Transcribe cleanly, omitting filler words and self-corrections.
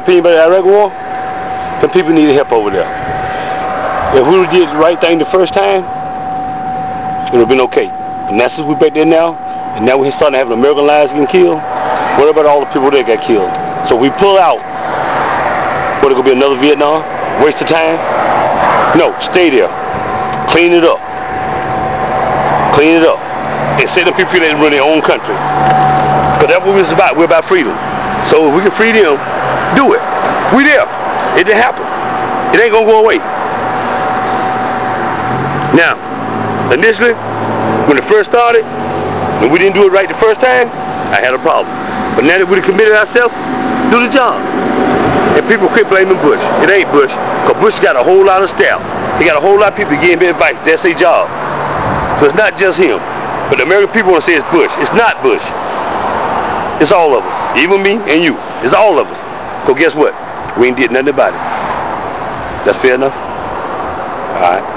opinion about the Iraq War? The people needed help over there. If we did the right thing the first time, it would have been okay. And that's what we're back there now. And now we're starting to have American lives getting killed. What about all the people that got killed? So we pull out. What, it gonna be another Vietnam? Waste of time? No, stay there. Clean it up. Clean it up. And set the people that run their own country. Because that's what we're about. We're about freedom. So if we can free them, do it. We there. It didn't happen. It ain't gonna go away. Now, initially, when it first started, and we didn't do it right the first time, I had a problem. But now that we committed ourselves, do the job. And people quit blaming Bush. It ain't Bush, because Bush got a whole lot of staff. He got a whole lot of people giving him advice. That's their job. So it's not just him. But the American people want to say it's Bush. It's not Bush. It's all of us. Even me and you. It's all of us. So guess what? We ain't did nothing about it. That's fair enough? All right.